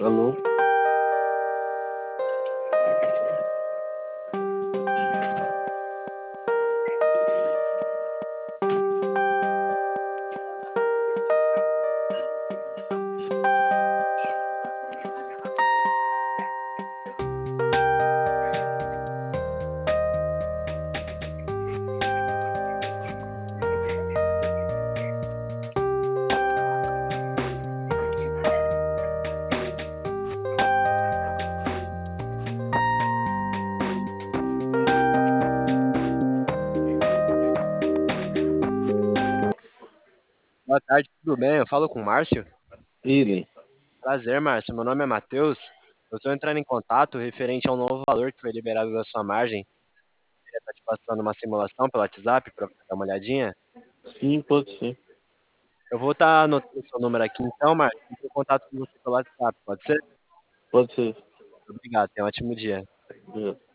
Alô? Boa tarde, tudo bem? Eu falo com o Márcio. Ele. Prazer, Márcio. Meu nome é Matheus. Eu estou entrando em contato referente ao novo valor que foi liberado da sua margem. Eu estou te passando uma simulação pelo WhatsApp para você dar uma olhadinha. Sim, pode ser. Eu vou estar anotando o seu número aqui então, Márcio. Eu entro em contato com você pelo WhatsApp, pode ser? Pode ser. Obrigado, tenha um ótimo dia. É.